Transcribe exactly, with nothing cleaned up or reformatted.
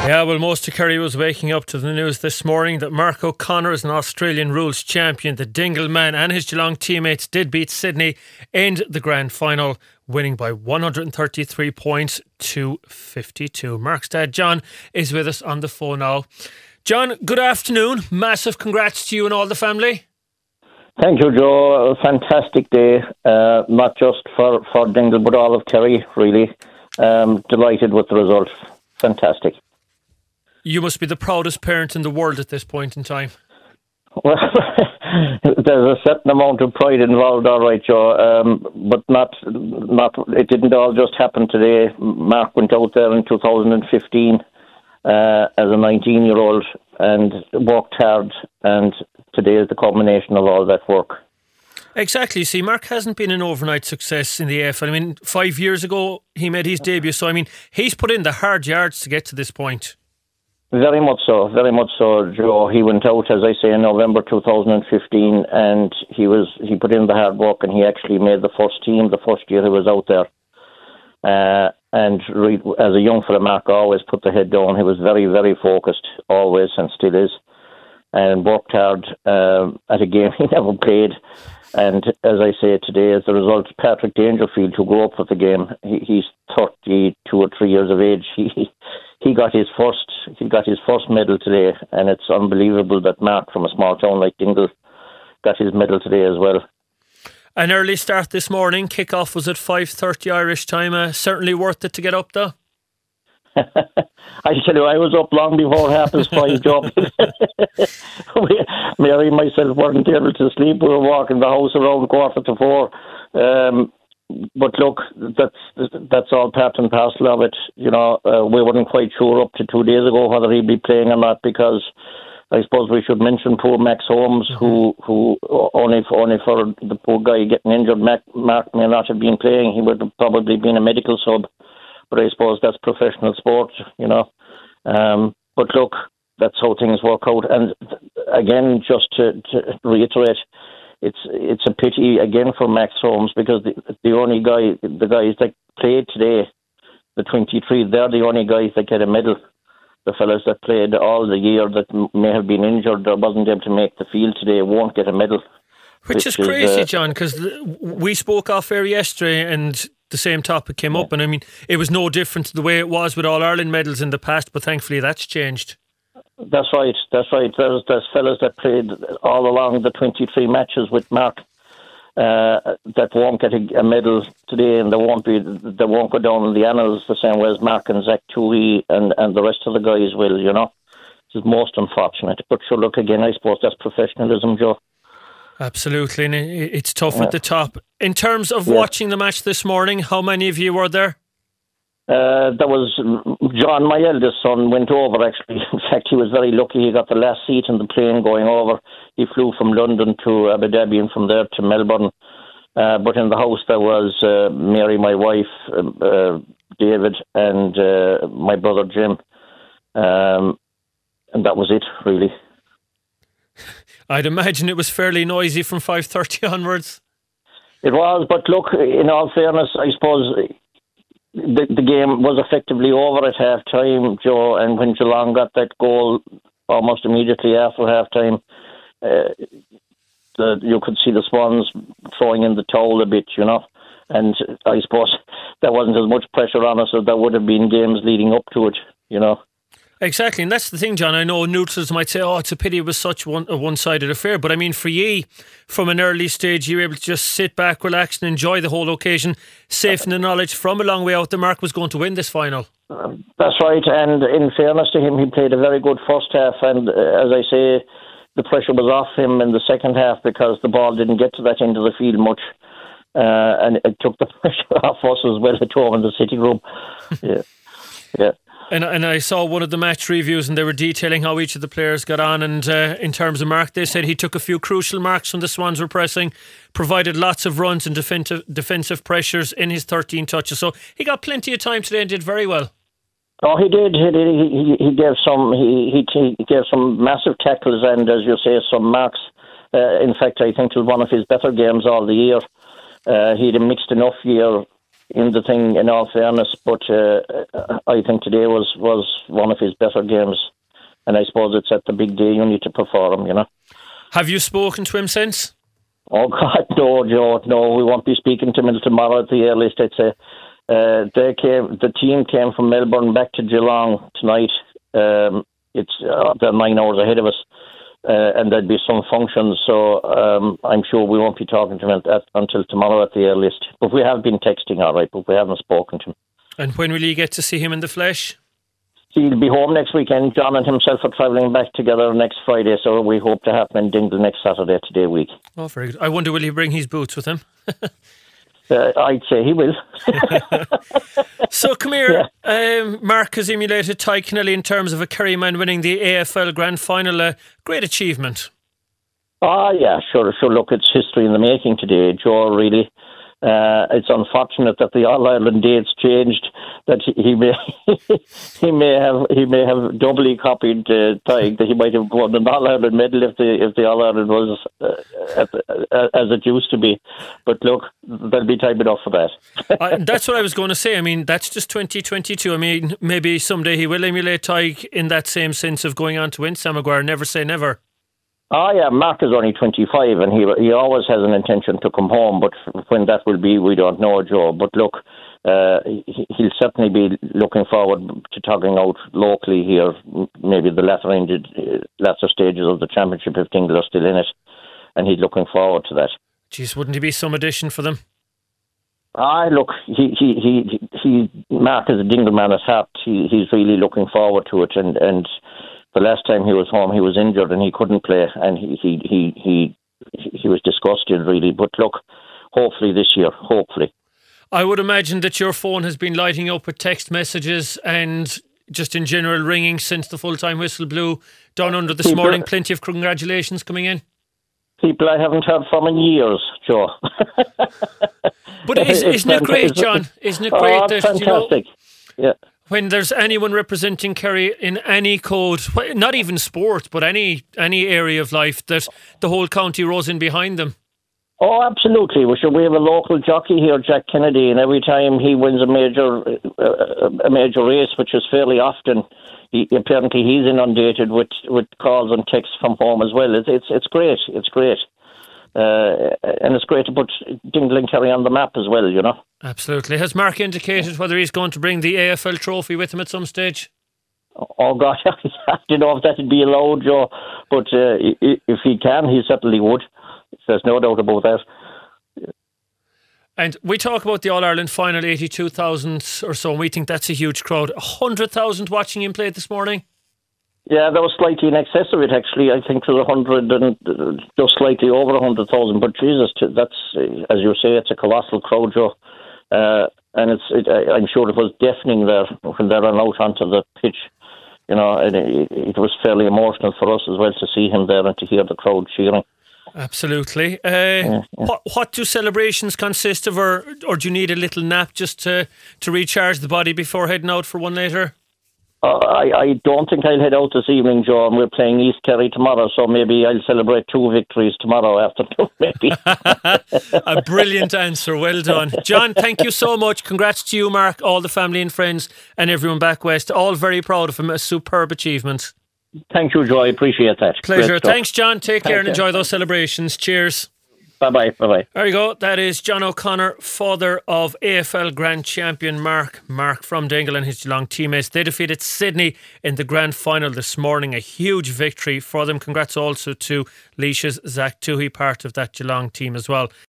Yeah, well, most of Kerry was waking up to the news this morning that Mark O'Connor is an Australian rules champion. The Dingle man and his Geelong teammates did beat Sydney in the grand final, winning by one hundred thirty-three points to fifty-two. Mark's dad, John, is with us on the phone now. John, good afternoon. Massive congrats to you and all the family. Thank you, Joe. A fantastic day, uh, not just for, for Dingle, but all of Kerry, really. Um, delighted with the result. Fantastic. You must be the proudest parent in the world at this point in time. Well, there's a certain amount of pride involved, all right, Joe, um, but not, not. It didn't all just happen today. Mark went out there in two thousand fifteen uh, as a nineteen-year-old and worked hard, and today is the culmination of all that work. Exactly. See, Mark hasn't been an overnight success in the A F L. I mean, five years ago he made his debut, so I mean, he's put in the hard yards to get to this point. Very much so, very much so, Joe. He went out, as I say, in November two thousand fifteen, and he was he put in the hard work, and he actually made the first team the first year he was out there. Uh, and re- as a young fella, Mark always put the head down. He was very, very focused, always, and still is, and worked hard um, at a game he never played. And as I say today, as a result, Patrick Dangerfield, who grew up with the game, he, he's thirty-two or three years of age. He he got his first he got his first medal today, and it's unbelievable that Mark from a small town like Dingle got his medal today as well. An early start this morning. Kick-off was at five thirty Irish time. Uh, certainly worth it to get up though. I tell you, I was up long before half past five, Joe. Mary and myself weren't able to sleep. We were walking the house around quarter to four. Um, but look, that's that's all part and parcel of it. You know, uh, we weren't quite sure up to two days ago whether he'd be playing or not, because I suppose we should mention poor Max Holmes, mm-hmm. who who only for, only for the poor guy getting injured, Mac, Mark may not have been playing. He would have probably been a medical sub. But I suppose that's professional sport, you know. Um, but look, that's how things work out. And again, just to, to reiterate, it's it's a pity again for Max Holmes, because the, the only guy, the guys that played today, the twenty-three, they're the only guys that get a medal. The fellas that played all the year that may have been injured or wasn't able to make the field today won't get a medal. Which, which is crazy, is, uh, John, because we spoke off air yesterday and the same topic came yeah. up, and I mean, it was no different to the way it was with All Ireland medals in the past, but thankfully that's changed. That's right, that's right. There's, there's fellas that played all along the twenty-three matches with Mark uh, that won't get a, a medal today, and they won't be, they won't go down in the annals the same way as Mark and Zach Toohey and, and the rest of the guys will, you know. It's most unfortunate. But sure, look, again, I suppose that's professionalism, Joe. Absolutely, and it's tough yeah. at the top. In terms of yeah. watching the match this morning, how many of you were there? Uh, there was John, my eldest son, went over actually. In fact, he was very lucky. He got the last seat in the plane going over. He flew from London to Abu Dhabi and from there to Melbourne. Uh, but in the house there was uh, Mary, my wife, uh, David, and uh, my brother Jim. Um, and that was it, really. I'd imagine it was fairly noisy from five thirty onwards. It was, but look, in all fairness, I suppose the, the game was effectively over at half-time, Joe, and when Geelong got that goal almost immediately after half-time, uh, the, you could see the Swans throwing in the towel a bit, you know, and I suppose there wasn't as much pressure on us as there would have been games leading up to it, you know. Exactly, and that's the thing, John. I know neutrals might say, oh, it's a pity it was such one, a one-sided affair, but I mean, for ye, from an early stage, you were able to just sit back, relax and enjoy the whole occasion, safe in the knowledge from a long way out that Mark was going to win this final. Um, that's right, and in fairness to him, he played a very good first half, and uh, as I say, the pressure was off him in the second half because the ball didn't get to that end of the field much, uh, and it took the pressure off us as well at home in the sitting room. yeah, yeah. And and I saw one of the match reviews and they were detailing how each of the players got on, and uh, in terms of Mark, they said he took a few crucial marks when the Swans were pressing, provided lots of runs and defensive defensive pressures in his thirteen touches, so he got plenty of time today and did very well. Oh, he did. He did. He, he gave some. He, he he gave some massive tackles and, as you say, some marks. Uh, in fact, I think it was one of his better games all the year. Uh, he had a mixed enough year in the thing, in all fairness. But uh, I think today was, was one of his better games. And I suppose it's at the big day you need to perform, you know. Have you spoken to him since? Oh, God, no, Joe, no. We won't be speaking to him tomorrow at the earliest, I'd say. Uh, they came, the team came from Melbourne back to Geelong tonight. Um, it's uh, they're nine hours ahead of us. Uh, and there'd be some functions, so um, I'm sure we won't be talking to him at, at, until tomorrow at the earliest. But we have been texting, all right, but we haven't spoken to him. And when will you get to see him in the flesh? He'll be home next weekend. John and himself are travelling back together next Friday, so we hope to have him in Dingle next Saturday, today week. Oh, very good. I wonder, will he bring his boots with him? uh, I'd say he will. So, come here. Yeah. Um, Mark has emulated Ty Kennelly in terms of a Kerry man winning the A F L Grand Final. A great achievement. Ah, yeah, sure, sure. Look, it's history in the making today, Joe, really. Uh, it's unfortunate that the All Ireland dates changed. That he, he may he may have he may have doubly copied uh, Tig. That he might have won an All Ireland medal if the if the All Ireland was uh, at the, uh, as it used to be. But look, there'll be time enough for that. uh, that's what I was going to say. I mean, that's just twenty twenty-two. I mean, maybe someday he will emulate Tig in that same sense of going on to win Sam Maguire. Never say never. Oh, yeah, Mark is only twenty-five and he he always has an intention to come home, but when that will be, we don't know, Joe. But look, uh, he, he'll certainly be looking forward to tugging out locally here, maybe the latter, ended, latter stages of the championship if Dingle are still in it, and he's looking forward to that. Jeez, wouldn't he be some addition for them? Ah, look, he, he, he, he Mark is a Dingle man at heart. He, he's really looking forward to it, and, and the last time he was home, he was injured and he couldn't play, and he he he he, he was disgusted, really. But look, hopefully this year, hopefully. I would imagine that your phone has been lighting up with text messages and just in general ringing since the full-time whistle blew down under this people, morning. Plenty of congratulations coming in. People I haven't heard from in years, Joe. But is, isn't it great, John? Isn't it great oh, that, fantastic. You know, yeah. when there's anyone representing Kerry in any code, not even sport, but any any area of life, that the whole county rose in behind them? Oh, absolutely. We should. We have a local jockey here, Jack Kennedy, and every time he wins a major uh, a major race, which is fairly often, he, apparently he's inundated with, with calls and texts from home as well. It's it's, it's great. It's great. Uh, and it's great to put Dingle and Kerry on the map as well, you know. Absolutely. Has Mark indicated whether he's going to bring the A F L trophy with him at some stage? Oh, gosh, I don't know if that would be allowed, Joe, but uh, if he can, he certainly would. There's no doubt about that. And we talk about the All-Ireland final, eighty-two thousand or so, and we think that's a huge crowd. one hundred thousand watching him play this morning? Yeah, that was slightly in excess of it, actually. I think it was one hundred and uh, just slightly over one hundred thousand. But Jesus, that's, uh, as you say, it's a colossal crowd, Joe. Uh, and it's, it, I'm sure it was deafening there when they ran out onto the pitch. You know, and it, it was fairly emotional for us as well to see him there and to hear the crowd cheering. Absolutely. Uh, yeah, yeah. What, what do celebrations consist of, or, or do you need a little nap just to, to recharge the body before heading out for one later? Uh, I, I don't think I'll head out this evening, Joe, and we're playing East Kerry tomorrow, so maybe I'll celebrate two victories tomorrow afternoon, maybe. A brilliant answer, well done. John, thank you so much. Congrats to you, Mark, all the family and friends, and everyone back west. All very proud of him, a superb achievement. Thank you, Joe, I appreciate that. Pleasure. Thanks, John. Take Thank care and you. enjoy those celebrations. Cheers. Bye-bye, bye-bye. There you go. That is John O'Connor, father of A F L Grand Champion Mark. Mark from Dingle and his Geelong teammates. They defeated Sydney in the Grand Final this morning. A huge victory for them. Congrats also to Laois's Zach Toohey, part of that Geelong team as well.